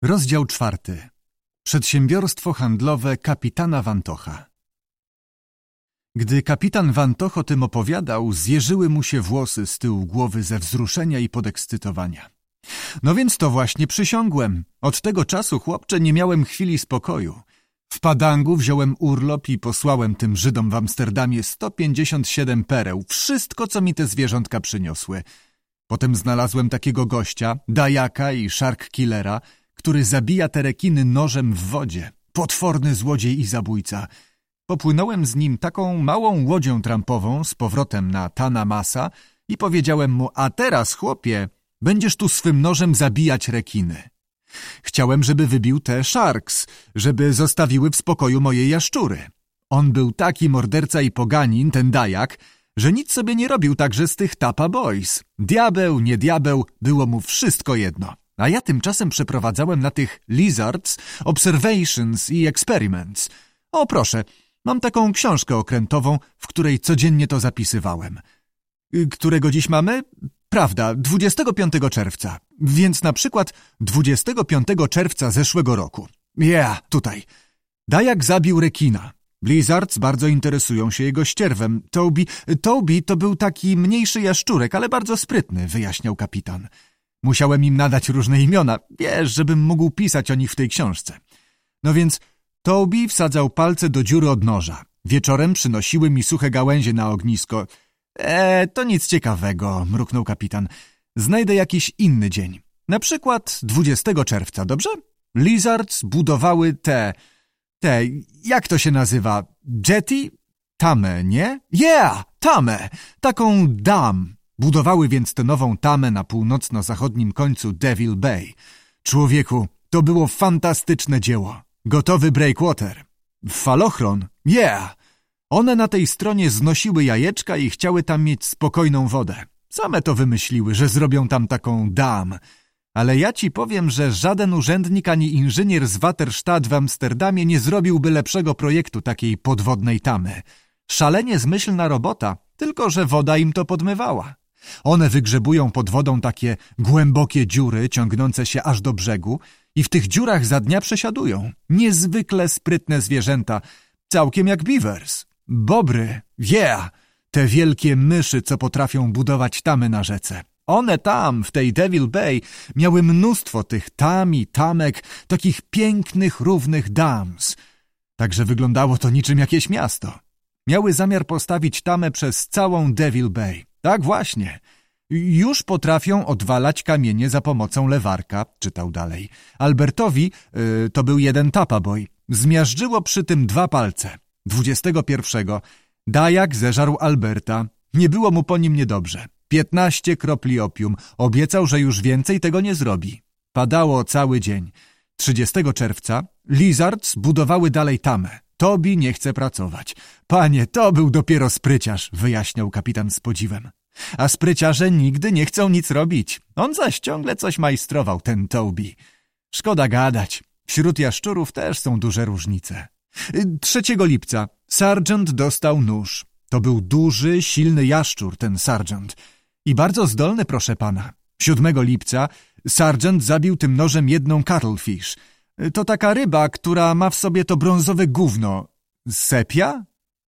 Rozdział 4. Przedsiębiorstwo handlowe kapitana Vantocha. Gdy kapitan Vantoch o tym opowiadał, zjeżyły mu się włosy z tyłu głowy ze wzruszenia i podekscytowania. No więc to właśnie przysiągłem. Od tego czasu, chłopcze, nie miałem chwili spokoju. W Padangu wziąłem urlop i posłałem tym Żydom w Amsterdamie 157 pereł. Wszystko, co mi te zwierzątka przyniosły. Potem znalazłem takiego gościa, dajaka i shark killera, który zabija te rekiny nożem w wodzie. Potworny złodziej i zabójca. Popłynąłem z nim taką małą łodzią trampową z powrotem na Tana Masa i powiedziałem mu: a teraz, chłopie, będziesz tu swym nożem zabijać rekiny. Chciałem, żeby wybił te sharks, żeby zostawiły w spokoju moje jaszczury. On był taki morderca i poganin, ten dajak, że nic sobie nie robił także z tych Tapa Boys. Diabeł, nie diabeł, było mu wszystko jedno. A ja tymczasem przeprowadzałem na tych lizards observations i experiments. O proszę, mam taką książkę okrętową, w której codziennie to zapisywałem. Którego dziś mamy? Prawda, 25 czerwca. Więc na przykład 25 czerwca zeszłego roku. Tutaj. Dajak zabił rekina. Lizards bardzo interesują się jego ścierwem. Toby to był taki mniejszy jaszczurek, ale bardzo sprytny, wyjaśniał kapitan. Musiałem im nadać różne imiona, wiesz, żebym mógł pisać o nich w tej książce. No więc Toby wsadzał palce do dziury od noża. Wieczorem przynosiły mi suche gałęzie na ognisko. To nic ciekawego, mruknął kapitan. Znajdę jakiś inny dzień. Na przykład 20 czerwca, dobrze? Lizards budowały jak to się nazywa? Jetty? Tamę, nie? Tamę! Taką dam. Budowały więc tę nową tamę na północno-zachodnim końcu Devil Bay. Człowieku, to było fantastyczne dzieło. Gotowy breakwater. Falochron? One na tej stronie znosiły jajeczka i chciały tam mieć spokojną wodę. Same to wymyśliły, że zrobią tam taką dam. Ale ja ci powiem, że żaden urzędnik ani inżynier z Waterstadt w Amsterdamie nie zrobiłby lepszego projektu takiej podwodnej tamy. Szalenie zmyślna robota, tylko że woda im to podmywała. One wygrzebują pod wodą takie głębokie dziury ciągnące się aż do brzegu i w tych dziurach za dnia przesiadują. Niezwykle sprytne zwierzęta, całkiem jak beavers. Bobry, te wielkie myszy, co potrafią budować tamy na rzece. One tam, w tej Devil Bay, miały mnóstwo tych tam i tamek, takich pięknych, równych dams. Także wyglądało to niczym jakieś miasto. Miały zamiar postawić tamę przez całą Devil Bay. Tak właśnie. Już potrafią odwalać kamienie za pomocą lewarka, czytał dalej. Albertowi, to był jeden Tapa Boy, zmiażdżyło przy tym 2 palce. 21. Dajak zeżarł Alberta. Nie było mu po nim niedobrze. 15 kropli opium. Obiecał, że już więcej tego nie zrobi. Padało cały dzień. 30 czerwca Lizards budowały dalej tamę. Toby nie chce pracować. Panie, to był dopiero spryciarz, wyjaśniał kapitan z podziwem. A spryciarze nigdy nie chcą nic robić. On zaś ciągle coś majstrował, ten Toby. Szkoda gadać. Wśród jaszczurów też są duże różnice. 3 lipca Sargent dostał nóż. To był duży, silny jaszczur, ten Sargent. I bardzo zdolny, proszę pana. 7 lipca Sargent zabił tym nożem jedną cuttlefish. To taka ryba, która ma w sobie to brązowe gówno. Sepia?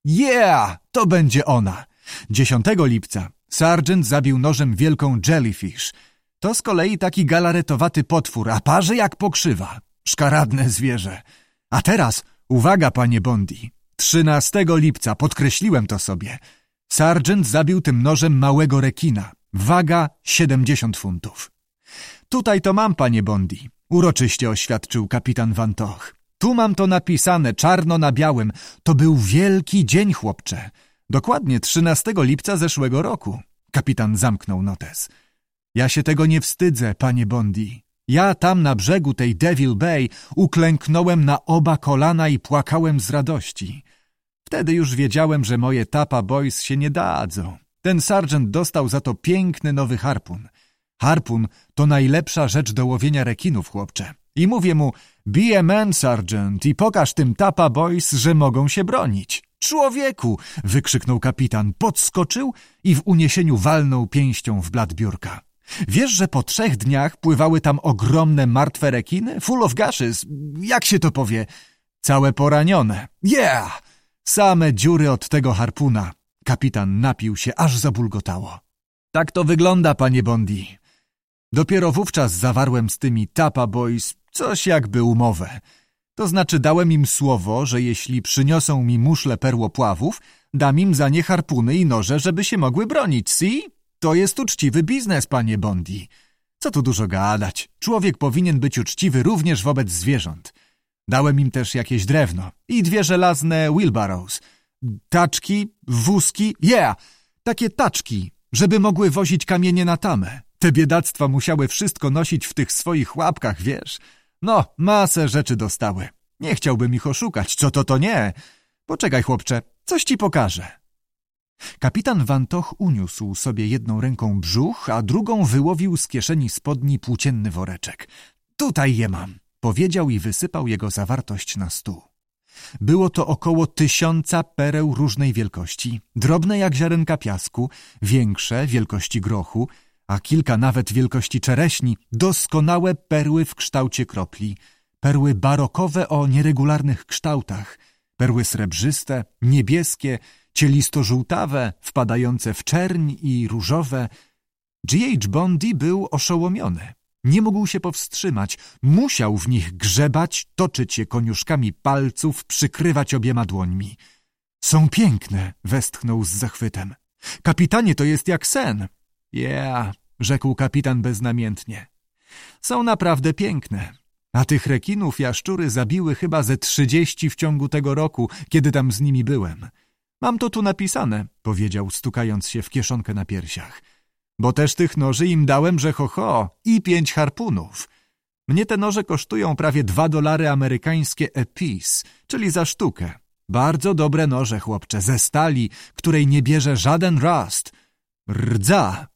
To będzie ona. 10 lipca Sargent zabił nożem wielką jellyfish. To z kolei taki galaretowaty potwór, a parzy jak pokrzywa. Szkaradne zwierzę. A teraz, uwaga, panie Bondi. 13 lipca, podkreśliłem to sobie. Sargent zabił tym nożem małego rekina. Waga 70 funtów. Tutaj to mam, panie Bondi, uroczyście oświadczył kapitan Vantoch. Tu mam to napisane czarno na białym. To był wielki dzień, chłopcze. Dokładnie 13 lipca zeszłego roku. Kapitan zamknął notes. Ja się tego nie wstydzę, panie Bondi. Ja tam na brzegu tej Devil Bay uklęknąłem na oba kolana i płakałem z radości. Wtedy już wiedziałem, że moje Tapa Boys się nie dadzą. Ten Sargent dostał za to piękny nowy harpun. Harpun to najlepsza rzecz do łowienia rekinów, chłopcze. I mówię mu: be a man, Sargent, i pokaż tym Tapa Boys, że mogą się bronić. Człowieku! Wykrzyknął kapitan, podskoczył i w uniesieniu walnął pięścią w blat biurka. Wiesz, że po 3 dniach pływały tam ogromne martwe rekiny? Full of gashes, jak się to powie? Całe poranione. Yeah! Same dziury od tego harpuna. Kapitan napił się, aż zabulgotało. Tak to wygląda, panie Bondi. Dopiero wówczas zawarłem z tymi Tapa Boys coś jakby umowę. To znaczy dałem im słowo, że jeśli przyniosą mi muszle perłopławów, dam im za nie harpuny i noże, żeby się mogły bronić, see? To jest uczciwy biznes, panie Bondi. Co tu dużo gadać. Człowiek powinien być uczciwy również wobec zwierząt. Dałem im też jakieś drewno i 2 żelazne wheelbarrows. Taczki, wózki, takie taczki, żeby mogły wozić kamienie na tamę. Te biedactwa musiały wszystko nosić w tych swoich łapkach, wiesz? No, masę rzeczy dostały. Nie chciałbym ich oszukać, co to nie. Poczekaj, chłopcze, coś ci pokażę. Kapitan Vantoch uniósł sobie jedną ręką brzuch, a drugą wyłowił z kieszeni spodni płócienny woreczek. Tutaj je mam, powiedział i wysypał jego zawartość na stół. Było to około 1000 pereł różnej wielkości, drobne jak ziarenka piasku, większe wielkości grochu, a kilka nawet wielkości czereśni, doskonałe perły w kształcie kropli, perły barokowe o nieregularnych kształtach, perły srebrzyste, niebieskie, cielisto-żółtawe, wpadające w czerń i różowe. G.H. Bondi był oszołomiony. Nie mógł się powstrzymać. Musiał w nich grzebać, toczyć je koniuszkami palców, przykrywać obiema dłońmi. Są piękne, westchnął z zachwytem. Kapitanie, to jest jak sen. Rzekł kapitan beznamiętnie. Są naprawdę piękne. A tych rekinów jaszczury zabiły chyba ze 30 w ciągu tego roku, kiedy tam z nimi byłem. Mam to tu napisane, powiedział, stukając się w kieszonkę na piersiach. Bo też tych noży im dałem, że i 5 harpunów. Mnie te noże kosztują prawie $2 amerykańskie a piece, czyli za sztukę. Bardzo dobre noże, chłopcze, ze stali, której nie bierze żaden rust. Rdza,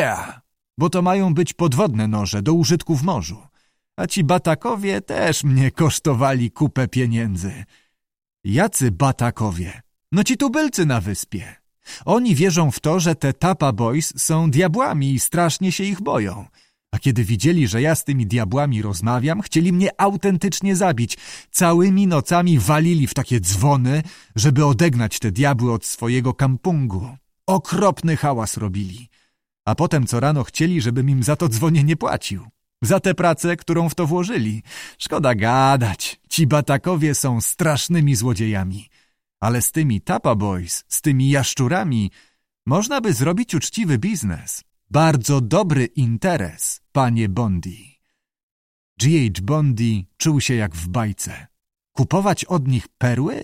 bo to mają być podwodne noże do użytku w morzu. A ci batakowie też mnie kosztowali kupę pieniędzy. Jacy batakowie? No ci tubylcy na wyspie. Oni wierzą w to, że te Tapa Boys są diabłami i strasznie się ich boją. A kiedy widzieli, że ja z tymi diabłami rozmawiam, chcieli mnie autentycznie zabić. Całymi nocami walili w takie dzwony, żeby odegnać te diabły od swojego kampungu. Okropny hałas robili. A potem co rano chcieli, żebym im za to dzwonienie płacił. Za tę pracę, którą w to włożyli. Szkoda gadać. Ci batakowie są strasznymi złodziejami. Ale z tymi Tapa Boys, z tymi jaszczurami, można by zrobić uczciwy biznes. Bardzo dobry interes, panie Bondi. G.H. Bondi czuł się jak w bajce. Kupować od nich perły?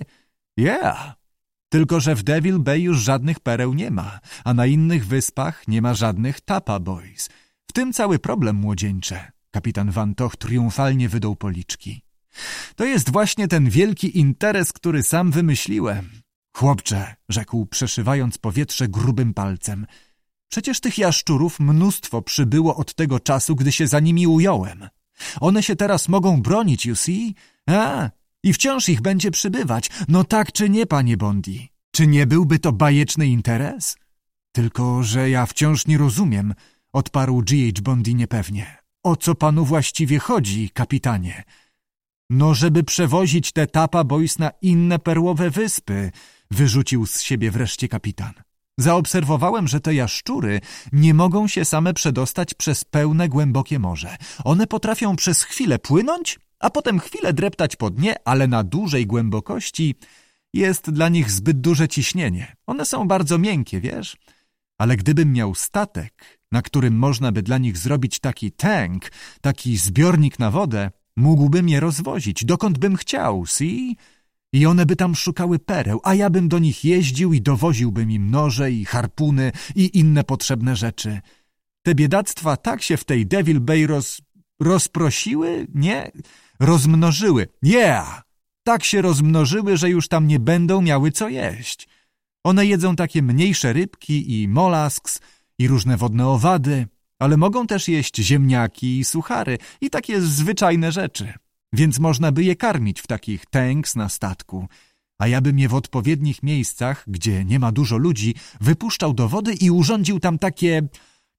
Tylko że w Devil Bay już żadnych pereł nie ma, a na innych wyspach nie ma żadnych Tapa Boys. W tym cały problem, młodzieńcze. Kapitan Vantoch triumfalnie wydął policzki. To jest właśnie ten wielki interes, który sam wymyśliłem. Chłopcze, rzekł, przeszywając powietrze grubym palcem. Przecież tych jaszczurów mnóstwo przybyło od tego czasu, gdy się za nimi ująłem. One się teraz mogą bronić, you see? I wciąż ich będzie przybywać. No tak czy nie, panie Bondi? Czy nie byłby to bajeczny interes? Tylko, że ja wciąż nie rozumiem, odparł G.H. Bondi niepewnie. O co panu właściwie chodzi, kapitanie? No, żeby przewozić te Tapa Boys na inne perłowe wyspy, wyrzucił z siebie wreszcie kapitan. Zaobserwowałem, że te jaszczury nie mogą się same przedostać przez pełne, głębokie morze. One potrafią przez chwilę płynąć, a potem chwilę dreptać po dnie, ale na dużej głębokości jest dla nich zbyt duże ciśnienie. One są bardzo miękkie, wiesz? Ale gdybym miał statek, na którym można by dla nich zrobić taki tank, taki zbiornik na wodę, mógłbym je rozwozić, dokąd bym chciał, see? I one by tam szukały pereł, a ja bym do nich jeździł i dowoziłbym im noże i harpuny i inne potrzebne rzeczy. Te biedactwa tak się w tej Devil Bay rozprosiły, nie? Rozmnożyły. Tak się rozmnożyły, że już tam nie będą miały co jeść. One jedzą takie mniejsze rybki i molasks i różne wodne owady, ale mogą też jeść ziemniaki i suchary i takie zwyczajne rzeczy. Więc można by je karmić w takich tanks na statku. A ja bym je w odpowiednich miejscach, gdzie nie ma dużo ludzi, wypuszczał do wody i urządził tam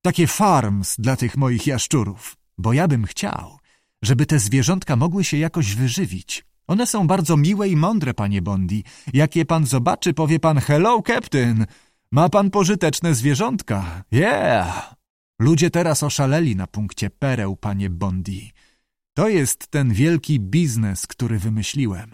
Takie farms dla tych moich jaszczurów, bo ja bym chciał, żeby te zwierzątka mogły się jakoś wyżywić. One są bardzo miłe i mądre, panie Bondi. Jak je pan zobaczy, powie pan: hello, captain! Ma pan pożyteczne zwierzątka. Yeah! Ludzie teraz oszaleli na punkcie pereł, panie Bondi. To jest ten wielki biznes, który wymyśliłem.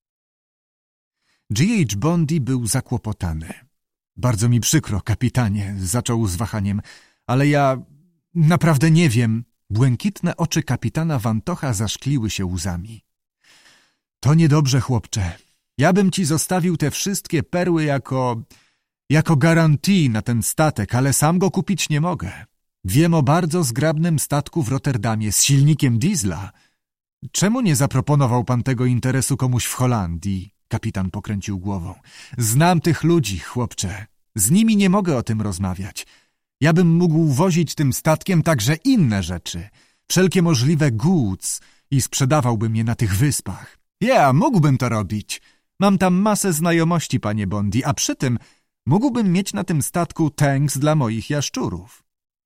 G.H. Bondi był zakłopotany. Bardzo mi przykro, kapitanie, zaczął z wahaniem, ale ja naprawdę nie wiem. Błękitne oczy kapitana Vantocha zaszkliły się łzami. To niedobrze, chłopcze. Ja bym ci zostawił te wszystkie perły jako guarantee na ten statek, ale sam go kupić nie mogę. Wiem o bardzo zgrabnym statku w Rotterdamie z silnikiem diesla. Czemu nie zaproponował pan tego interesu komuś w Holandii? Kapitan pokręcił głową. Znam tych ludzi, chłopcze. Z nimi nie mogę o tym rozmawiać. Ja bym mógł wozić tym statkiem także inne rzeczy, wszelkie możliwe goods i sprzedawałbym je na tych wyspach. Ja, mógłbym to robić. Mam tam masę znajomości, panie Bondi, a przy tym mógłbym mieć na tym statku tanks dla moich jaszczurów.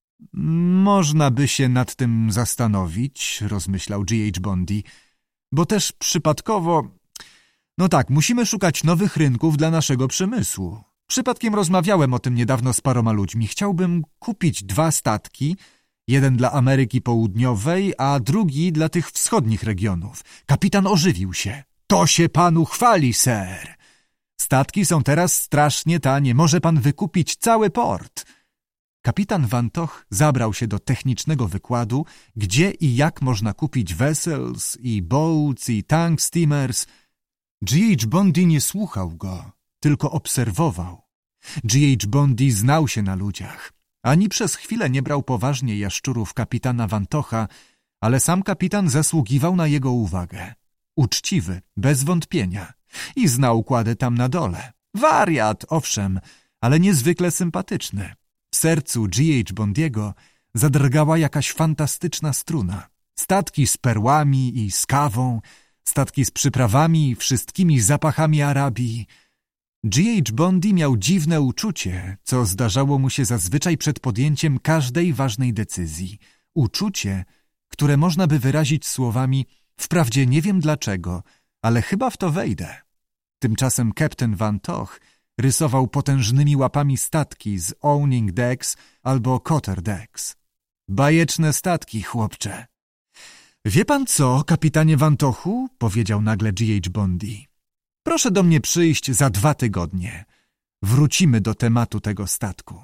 Można by się nad tym zastanowić, rozmyślał G.H. Bondi, bo też przypadkowo... No tak, musimy szukać nowych rynków dla naszego przemysłu. Przypadkiem rozmawiałem o tym niedawno z paroma ludźmi. Chciałbym kupić 2 statki, jeden dla Ameryki Południowej, a drugi dla tych wschodnich regionów. Kapitan ożywił się. To się panu chwali, ser. Statki są teraz strasznie tanie. Może pan wykupić cały port. Kapitan Vantoch zabrał się do technicznego wykładu, gdzie i jak można kupić vessels i boats i tank steamers. G.H. Bondi nie słuchał go, tylko obserwował. G.H. Bondi znał się na ludziach. Ani przez chwilę nie brał poważnie jaszczurów kapitana Vantocha, ale sam kapitan zasługiwał na jego uwagę. Uczciwy, bez wątpienia. I znał kładę tam na dole. Wariat, owszem, ale niezwykle sympatyczny. W sercu G.H. Bondiego zadrgała jakaś fantastyczna struna. Statki z perłami i z kawą, statki z przyprawami i wszystkimi zapachami Arabii. G.H. Bondi miał dziwne uczucie, co zdarzało mu się zazwyczaj przed podjęciem każdej ważnej decyzji. Uczucie, które można by wyrazić słowami: wprawdzie nie wiem dlaczego, ale chyba w to wejdę. Tymczasem Captain Vantoch rysował potężnymi łapami statki z owning decks albo quarter decks. Bajeczne statki, chłopcze. Wie pan co, kapitanie Vantochu? Powiedział nagle G.H. Bondi. Proszę do mnie przyjść za 2 tygodnie. Wrócimy do tematu tego statku.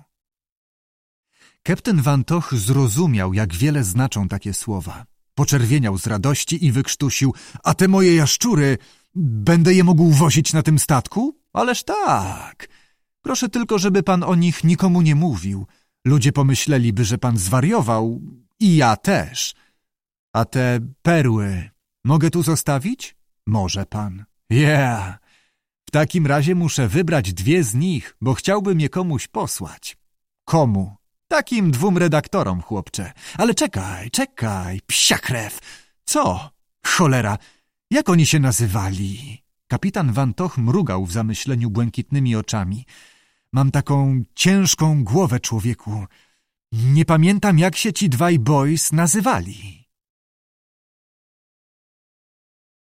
Captain Vantoch zrozumiał, jak wiele znaczą takie słowa. Poczerwieniał z radości i wykrztusił: a te moje jaszczury, będę je mógł wozić na tym statku? Ależ tak. Proszę tylko, żeby pan o nich nikomu nie mówił. Ludzie pomyśleliby, że pan zwariował i ja też. A te perły mogę tu zostawić? Może pan. Yeah. W takim razie muszę wybrać 2 z nich, bo chciałbym je komuś posłać. Komu? Takim 2 redaktorom, chłopcze. Ale czekaj, psia krew. Co? Cholera, jak oni się nazywali? Kapitan Vantoch mrugał w zamyśleniu błękitnymi oczami. Mam taką ciężką głowę, człowieku. Nie pamiętam, jak się ci 2 boys nazywali.